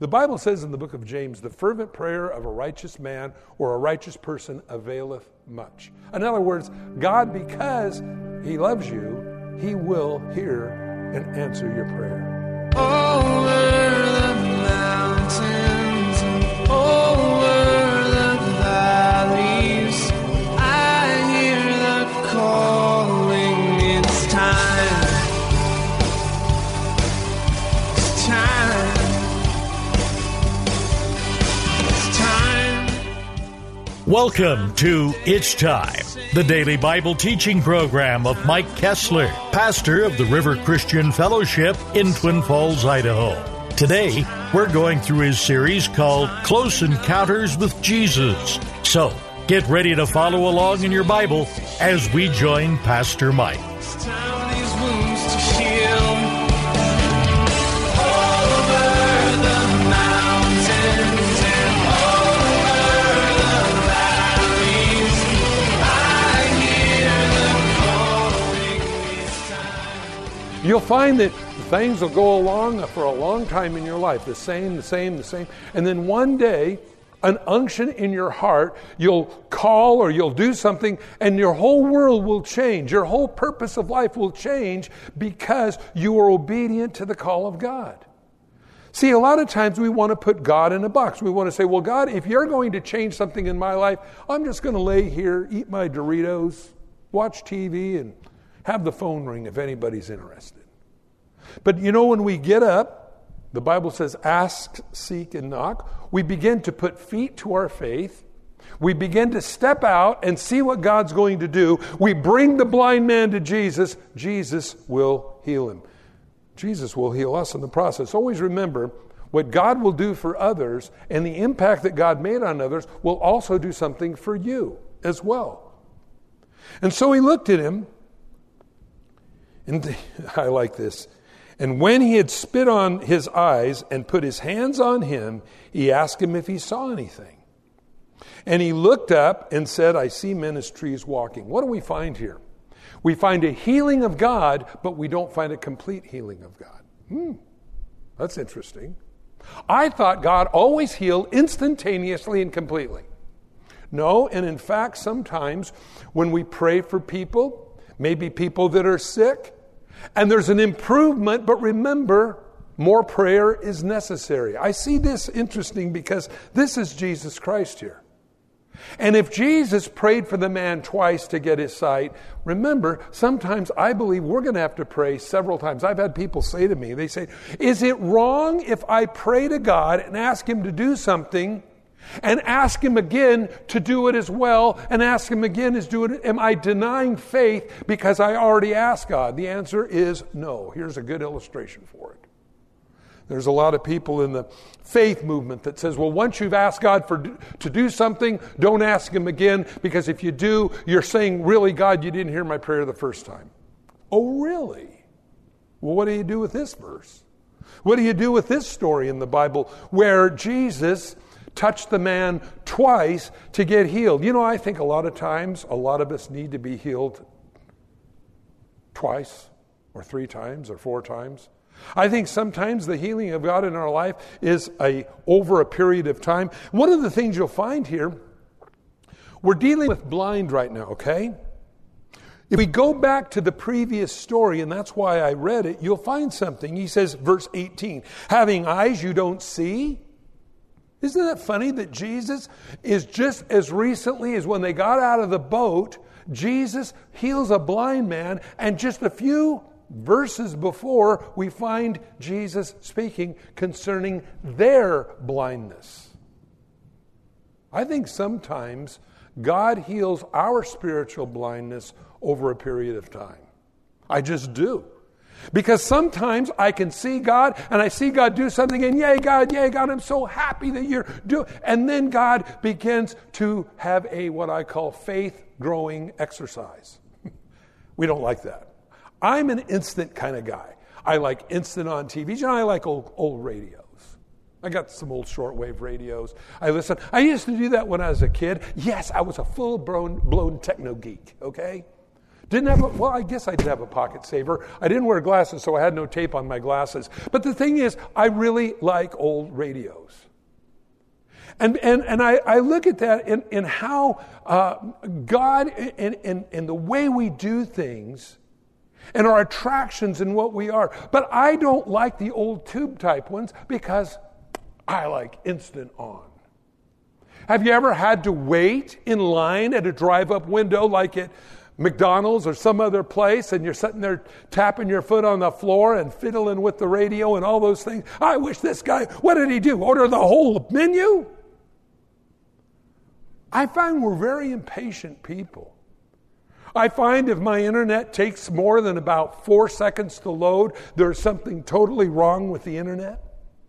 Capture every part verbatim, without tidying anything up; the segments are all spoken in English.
The Bible says in the book of James, the fervent prayer of a righteous man or a righteous person availeth much. In other words, God, because He loves you, He will hear and answer your prayer. Over the mountains, over the valleys, I hear the calling. It's time. It's time. It's time. Welcome to It's Time, the daily Bible teaching program of Mike Kessler, pastor of the River Christian Fellowship in Twin Falls, Idaho. Today, we're going through his series called Close Encounters with Jesus. So, get ready to follow along in your Bible as we join Pastor Mike. It's time these wounds to heal. Over the mountains and over the valleys, I hear the calling. It's time. You'll find that things will go along for a long time in your life, the same, the same, the same. And then one day, an unction in your heart, you'll call or you'll do something and your whole world will change. Your whole purpose of life will change because you are obedient to the call of God. See, a lot of times we want to put God in a box. We want to say, well, God, if you're going to change something in my life, I'm just going to lay here, eat my Doritos, watch T V, and have the phone ring if anybody's interested. But you know, when we get up, the Bible says, ask, seek, and knock. We begin to put feet to our faith. We begin to step out and see what God's going to do. We bring the blind man to Jesus. Jesus will heal him. Jesus will heal us in the process. Always remember, what God will do for others and the impact that God made on others will also do something for you as well. And so he looked at him, and I like this. And when he had spit on his eyes and put his hands on him, he asked him if he saw anything. And he looked up and said, I see men as trees walking. What do we find here? We find a healing of God, but we don't find a complete healing of God. Hmm, that's interesting. I thought God always healed instantaneously and completely. No, and in fact, sometimes when we pray for people, maybe people that are sick, and there's an improvement, but remember, more prayer is necessary. I see this interesting because this is Jesus Christ here. And if Jesus prayed for the man twice to get his sight, remember, sometimes I believe we're going to have to pray several times. I've had people say to me, they say, is it wrong if I pray to God and ask Him to do something and ask Him again to do it as well, and ask Him again as do it? Am I denying faith because I already asked God? The answer is no. Here's a good illustration for it. There's a lot of people in the faith movement that says, well, once you've asked God for to do something, don't ask Him again, because if you do, you're saying, really, God, you didn't hear my prayer the first time. Oh, really? Well, what do you do with this verse? What do you do with this story in the Bible where Jesus touched the man twice to get healed? You know, I think a lot of times, a lot of us need to be healed twice or three times or four times. I think sometimes the healing of God in our life is a over a period of time. One of the things you'll find here, we're dealing with blind right now, okay? If we go back to the previous story, and that's why I read it, you'll find something. He says, verse eighteen, having eyes you don't see? Isn't that funny that Jesus is just as recently as when they got out of the boat, Jesus heals a blind man, and just a few verses before we find Jesus speaking concerning their blindness. I think sometimes God heals our spiritual blindness over a period of time. I just do. Because sometimes I can see God and I see God do something, and yay God, yay God, I'm so happy that you're doing. And then God begins to have a what I call faith growing exercise. We don't like that. I'm an instant kind of guy. I like instant on T V. You know, I like old, old radios. I got some old shortwave radios. I listen. I used to do that when I was a kid. Yes, I was a full-blown blown techno geek, okay? Didn't have a, well, I guess I did have a pocket saver. I didn't wear glasses, so I had no tape on my glasses. But the thing is, I really like old radios. And and and I, I look at that in, in how uh, God and, and, and the way we do things and our attractions and what we are. But I don't like the old tube type ones because I like instant on. Have you ever had to wait in line at a drive-up window like at McDonald's or some other place, and you're sitting there tapping your foot on the floor and fiddling with the radio and all those things? I wish this guy, what did he do? Order the whole menu? I find we're very impatient people. I find if my internet takes more than about four seconds to load, there's something totally wrong with the internet.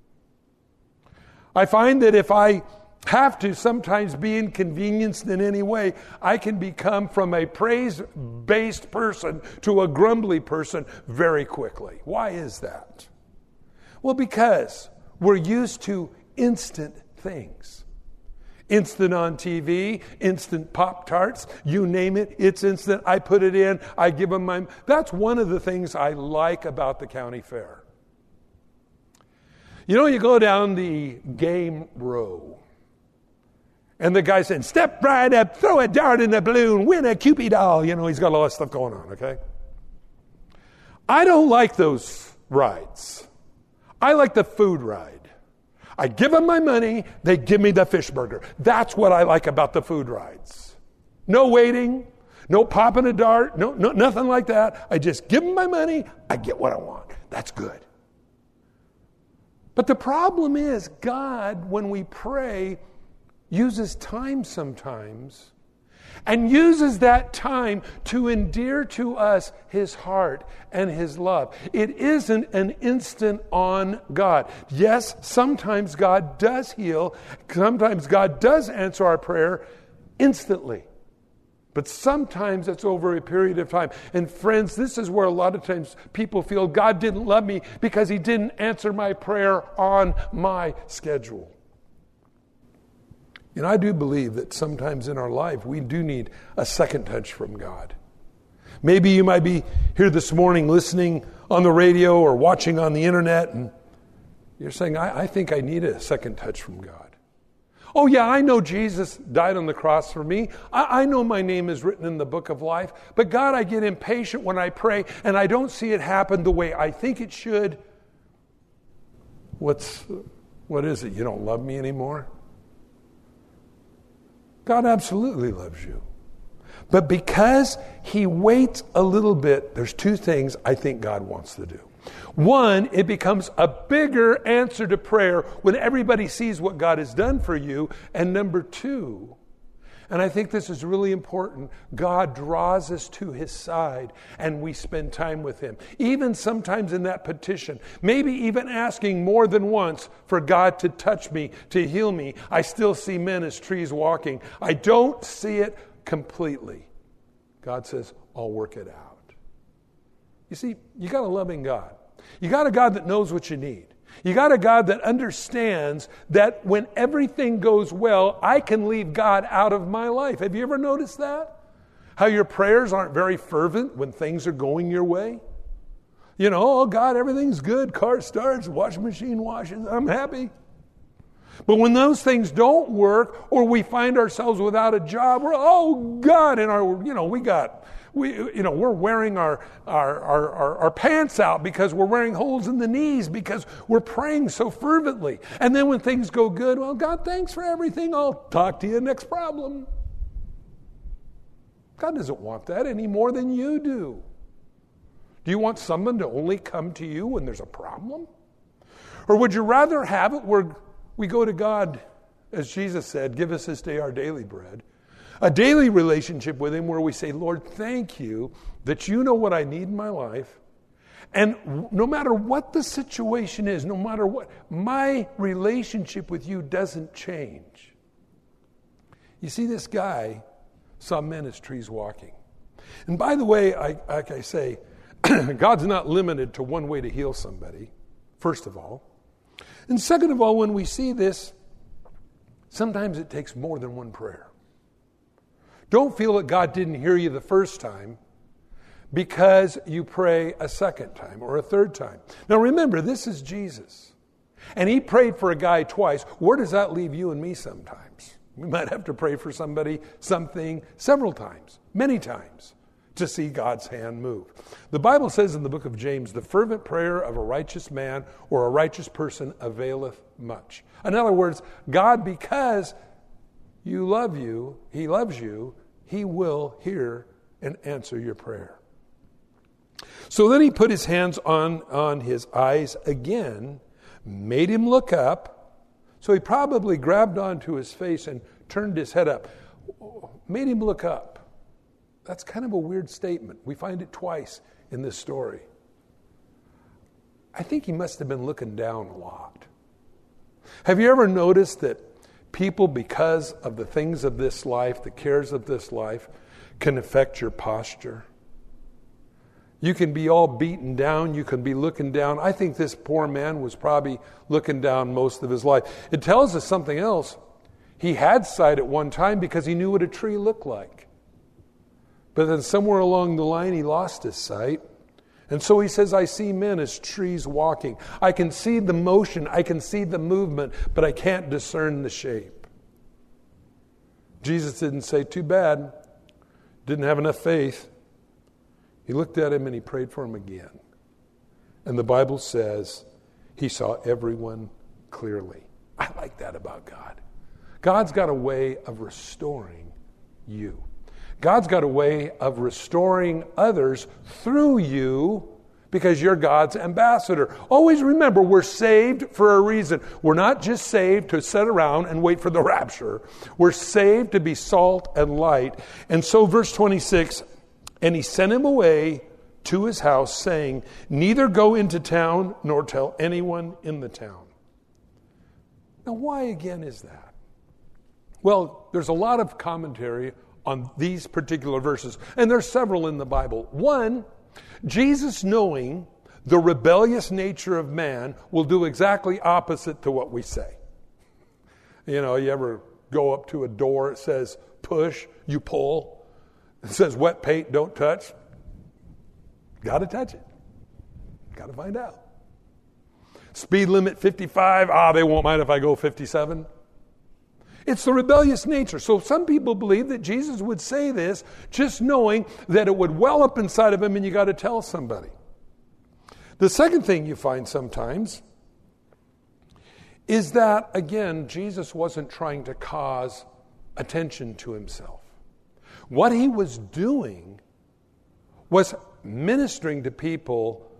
I find that if I have to sometimes be inconvenienced in any way, I can become from a praise-based person to a grumbly person very quickly. Why is that? Well, because we're used to instant things. Instant on T V, instant Pop-Tarts, you name it, it's instant. I put it in, I give them my... That's one of the things I like about the county fair. You know, you go down the game row, and the guy saying, step right up, throw a dart in the balloon, win a Cupid doll. You know, he's got a lot of stuff going on, okay? I don't like those rides. I like the food ride. I give them my money, they give me the fish burger. That's what I like about the food rides. No waiting, no popping a dart, no, no nothing like that. I just give them my money, I get what I want. That's good. But the problem is, God, when we pray, uses time sometimes and uses that time to endear to us His heart and His love. It isn't an instant on God. Yes, sometimes God does heal. Sometimes God does answer our prayer instantly. But sometimes it's over a period of time. And friends, this is where a lot of times people feel God didn't love me because He didn't answer my prayer on my schedule. And I do believe that sometimes in our life we do need a second touch from God. Maybe you might be here this morning listening on the radio or watching on the internet, and you're saying, I, I think I need a second touch from God. Oh yeah, I know Jesus died on the cross for me. I, I know my name is written in the book of life. But God, I get impatient when I pray and I don't see it happen the way I think it should. What's, what is it? You don't love me anymore? God absolutely loves you. But because He waits a little bit, there's two things I think God wants to do. One, it becomes a bigger answer to prayer when everybody sees what God has done for you. And number two, and I think this is really important, God draws us to His side and we spend time with Him. Even sometimes in that petition, maybe even asking more than once for God to touch me, to heal me. I still see men as trees walking. I don't see it completely. God says, I'll work it out. You see, you got a loving God. You got a God that knows what you need. You got a God that understands that when everything goes well, I can leave God out of my life. Have you ever noticed that? How your prayers aren't very fervent when things are going your way? You know, oh God, everything's good. Car starts, washing machine washes. I'm happy. But when those things don't work, or we find ourselves without a job, we're, oh God, and our, you know, we got, we, you know, we're wearing our, our, our, our, our pants out because we're wearing holes in the knees because we're praying so fervently. And then when things go good, well, God, thanks for everything. I'll talk to you next problem. God doesn't want that any more than you do. Do you want someone to only come to you when there's a problem? Or would you rather have it where we go to God, as Jesus said, give us this day our daily bread. A daily relationship with Him where we say, Lord, thank you that you know what I need in my life. And no matter what the situation is, no matter what, my relationship with you doesn't change. You see, this guy saw men as trees walking. And by the way, I, like I say, God's not limited to one way to heal somebody, first of all. And second of all, when we see this, sometimes it takes more than one prayer. Don't feel that God didn't hear you the first time because you pray a second time or a third time. Now remember, this is Jesus. And he prayed for a guy twice. Where does that leave you and me sometimes? We might have to pray for somebody, something, several times, many times, to see God's hand move. The Bible says in the book of James, the fervent prayer of a righteous man or a righteous person availeth much. In other words, God, because you love you, he loves you, he will hear and answer your prayer. So then he put his hands on, on his eyes again, made him look up. So he probably grabbed onto his face and turned his head up. Made him look up. That's kind of a weird statement. We find it twice in this story. I think he must have been looking down a lot. Have you ever noticed that people, because of the things of this life, the cares of this life, can affect your posture? You can be all beaten down. You can be looking down. I think this poor man was probably looking down most of his life. It tells us something else. He had sight at one time because he knew what a tree looked like. But then somewhere along the line, he lost his sight. And so he says, I see men as trees walking. I can see the motion. I can see the movement, but I can't discern the shape. Jesus didn't say, too bad. Didn't have enough faith. He looked at him and he prayed for him again. And the Bible says he saw everyone clearly. I like that about God. God's got a way of restoring you. God's got a way of restoring others through you because you're God's ambassador. Always remember, we're saved for a reason. We're not just saved to sit around and wait for the rapture. We're saved to be salt and light. And so verse twenty-six, and he sent him away to his house, saying, neither go into town nor tell anyone in the town. Now, why again is that? Well, there's a lot of commentary on these particular verses, and there's several in the Bible. One, Jesus, knowing the rebellious nature of man, will do exactly opposite to what we say. You know, you ever go up to a door, it says push, you pull. It says wet paint, don't touch. Got to touch it. Got to find out. Speed limit fifty-five. Ah, they won't mind if I go fifty-seven. It's the rebellious nature. So some people believe that Jesus would say this just knowing that it would well up inside of him and you got to tell somebody. The second thing you find sometimes is that, again, Jesus wasn't trying to cause attention to himself. What he was doing was ministering to people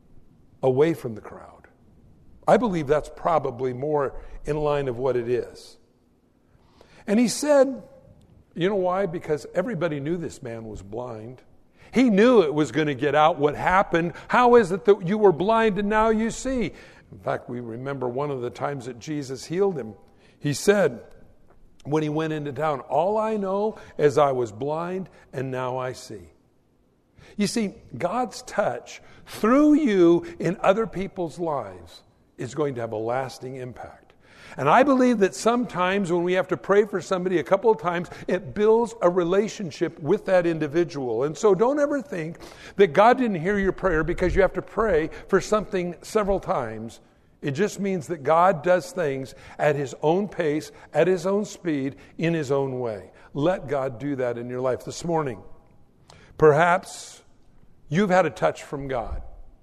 away from the crowd. I believe that's probably more in line of what it is. And he said, you know why? Because everybody knew this man was blind. He knew it was going to get out what happened. How is it that you were blind and now you see? In fact, we remember one of the times that Jesus healed him. He said, when he went into town, all I know is I was blind and now I see. You see, God's touch through you in other people's lives is going to have a lasting impact. And I believe that sometimes when we have to pray for somebody a couple of times, it builds a relationship with that individual. And so don't ever think that God didn't hear your prayer because you have to pray for something several times. It just means that God does things at his own pace, at his own speed, in his own way. Let God do that in your life. This morning, perhaps you've had a touch from God.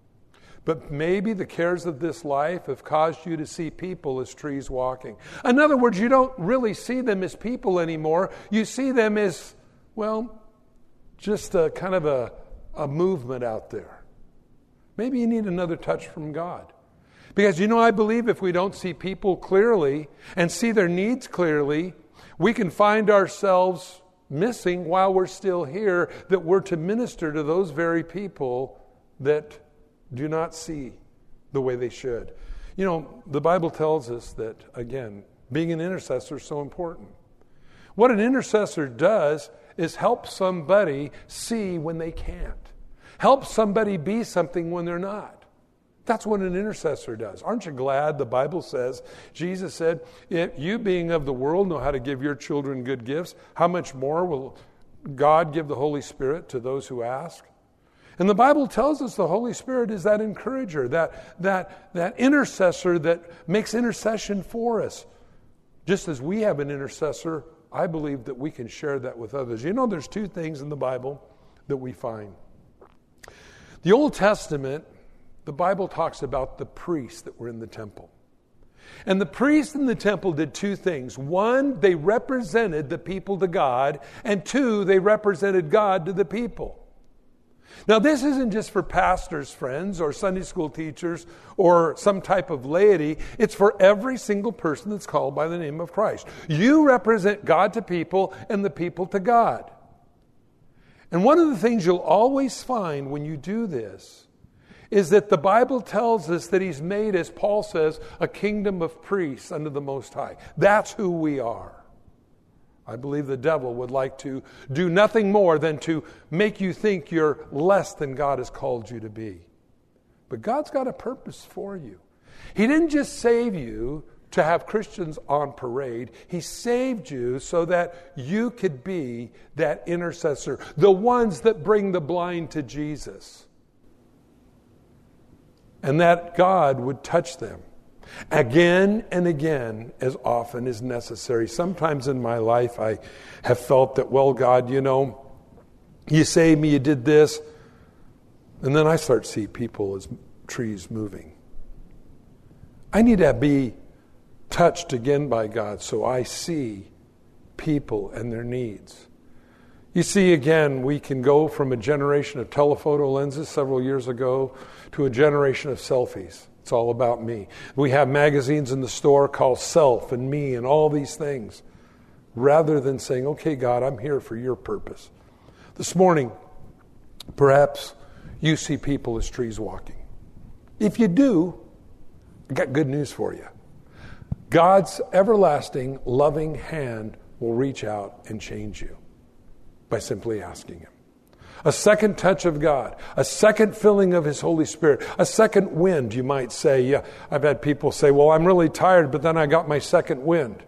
But maybe the cares of this life have caused you to see people as trees walking. In other words, you don't really see them as people anymore. You see them as, well, just a kind of a, a movement out there. Maybe you need another touch from God. Because, you know, I believe if we don't see people clearly and see their needs clearly, we can find ourselves missing while we're still here that we're to minister to those very people that do not see the way they should. You know, the Bible tells us that, again, being an intercessor is so important. What an intercessor does is help somebody see when they can't. Help somebody be something when they're not. That's what an intercessor does. Aren't you glad the Bible says, Jesus said, if you being of the world know how to give your children good gifts, how much more will God give the Holy Spirit to those who ask? And the Bible tells us the Holy Spirit is that encourager, that, that, that intercessor that makes intercession for us. Just as we have an intercessor, I believe that we can share that with others. You know, there's two things in the Bible that we find. The Old Testament, the Bible talks about the priests that were in the temple. And the priests in the temple did two things. One, they represented the people to God. And two, they represented God to the people. Now, this isn't just for pastors, friends, or Sunday school teachers, or some type of laity. It's for every single person that's called by the name of Christ. You represent God to people and the people to God. And one of the things you'll always find when you do this is that the Bible tells us that He's made, as Paul says, a kingdom of priests under the Most High. That's who we are. I believe the devil would like to do nothing more than to make you think you're less than God has called you to be. But God's got a purpose for you. He didn't just save you to have Christians on parade. He saved you so that you could be that intercessor, the ones that bring the blind to Jesus. And that God would touch them again and again as often as necessary. Sometimes in my life I have felt that, well, God, you know, you saved me, you did this. And then I start to see people as trees moving. I need to be touched again by God so I see people and their needs. You see, again, we can go from a generation of telephoto lenses several years ago to a generation of selfies. It's all about me. We have magazines in the store called Self and Me and all these things, rather than saying, okay, God, I'm here for your purpose. This morning, perhaps you see people as trees walking. If you do, I got good news for you. God's everlasting, loving hand will reach out and change you by simply asking Him. A second touch of God, a second filling of His Holy Spirit, a second wind, you might say. Yeah, I've had people say, well, I'm really tired, but then I got my second wind.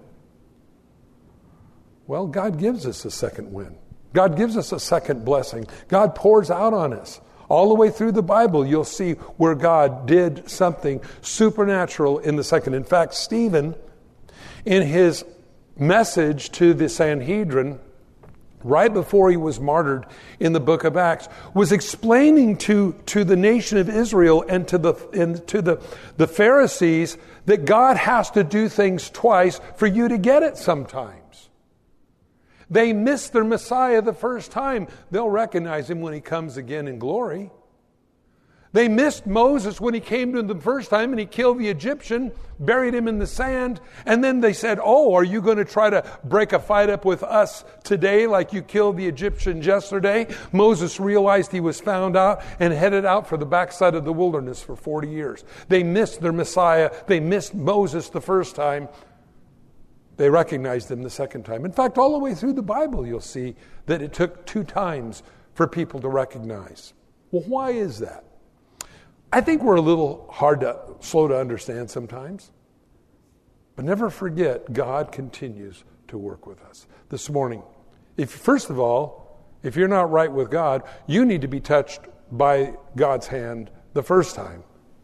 Well, God gives us a second wind. God gives us a second blessing. God pours out on us. All the way through the Bible, you'll see where God did something supernatural in the second. In fact, Stephen, in his message to the Sanhedrin, right before he was martyred in the book of Acts, was explaining to, to the nation of Israel and to the and to the, the Pharisees that God has to do things twice for you to get it sometimes. They missed their Messiah the first time. They'll recognize Him when He comes again in glory. They missed Moses when he came to them the first time and he killed the Egyptian, buried him in the sand. And then they said, oh, are you going to try to break a fight up with us today like you killed the Egyptians yesterday? Moses realized he was found out and headed out for the backside of the wilderness for forty years. They missed their Messiah. They missed Moses the first time. They recognized Him the second time. In fact, all the way through the Bible, you'll see that it took two times for people to recognize. Well, why is that? I think we're a little hard to, slow to understand sometimes. But never forget, God continues to work with us. This morning, if first of all, if you're not right with God, you need to be touched by God's hand the first time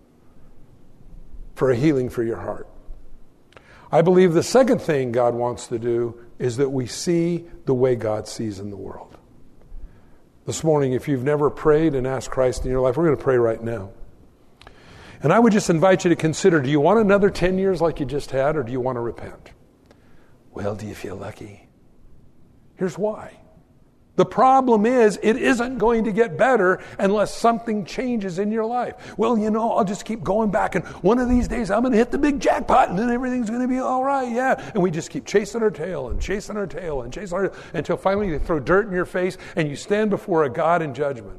for a healing for your heart. I believe the second thing God wants to do is that we see the way God sees in the world. This morning, if you've never prayed and asked Christ in your life, we're going to pray right now. And I would just invite you to consider, do you want another ten years like you just had, or do you want to repent? Well, do you feel lucky? Here's why. The problem is, it isn't going to get better unless something changes in your life. Well, you know, I'll just keep going back, and one of these days I'm going to hit the big jackpot, and then everything's going to be all right, yeah. And we just keep chasing our tail and chasing our tail and chasing our tail until finally they throw dirt in your face and you stand before a God in judgment.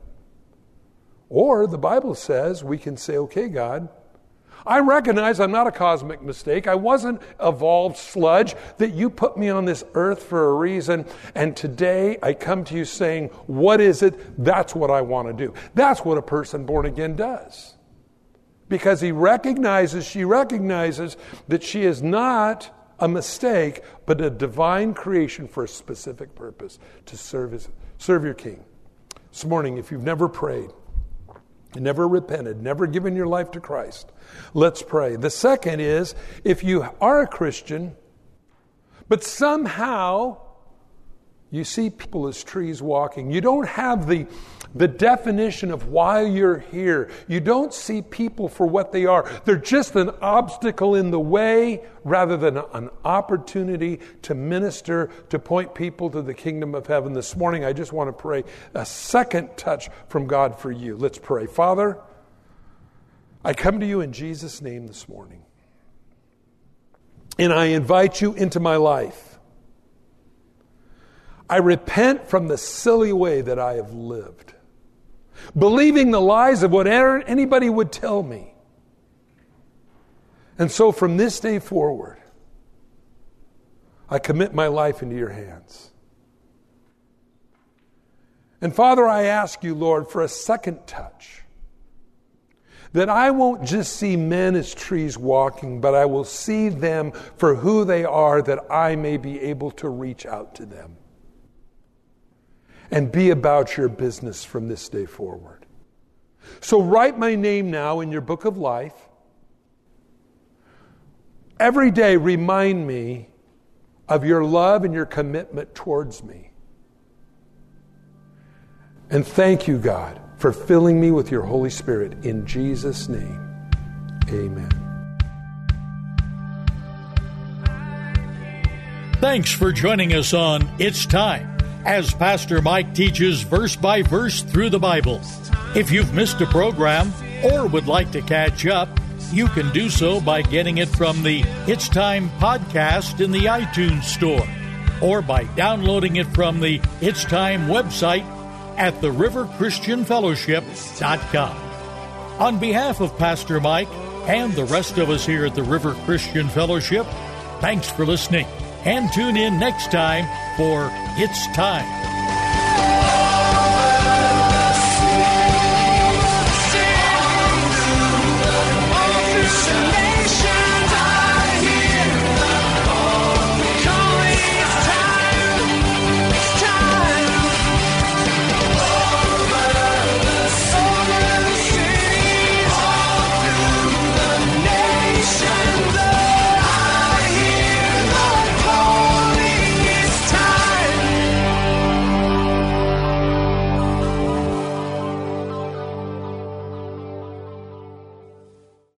Or the Bible says we can say, okay, God, I recognize I'm not a cosmic mistake. I wasn't evolved sludge, that you put me on this earth for a reason. And today I come to you saying, what is it? That's what I want to do. That's what a person born again does. Because he recognizes, she recognizes that she is not a mistake, but a divine creation for a specific purpose, to serve his, serve your King. This morning, if you've never prayed, never repented, never given your life to Christ, let's pray. The second is, if you are a Christian, but somehow you see people as trees walking, you don't have the, the definition of why you're here. You don't see people for what they are. They're just an obstacle in the way rather than an opportunity to minister, to point people to the kingdom of heaven. This morning, I just want to pray a second touch from God for you. Let's pray. Father, I come to you in Jesus' name this morning, and I invite you into my life. I repent from the silly way that I have lived, believing the lies of whatever anybody would tell me. And so from this day forward, I commit my life into your hands. And Father, I ask you, Lord, for a second touch, that I won't just see men as trees walking, but I will see them for who they are, that I may be able to reach out to them and be about your business from this day forward. So write my name now in your book of life. Every day remind me of your love and your commitment towards me. And thank you, God, for filling me with your Holy Spirit. In Jesus' name, amen. Thanks for joining us on It's Time, as Pastor Mike teaches verse by verse through the Bible. If you've missed a program or would like to catch up, you can do so by getting it from the It's Time podcast in the iTunes Store, or by downloading it from the It's Time website at the river christian fellowship dot com. On behalf of Pastor Mike and the rest of us here at the River Christian Fellowship, thanks for listening, and tune in next time for It's Time.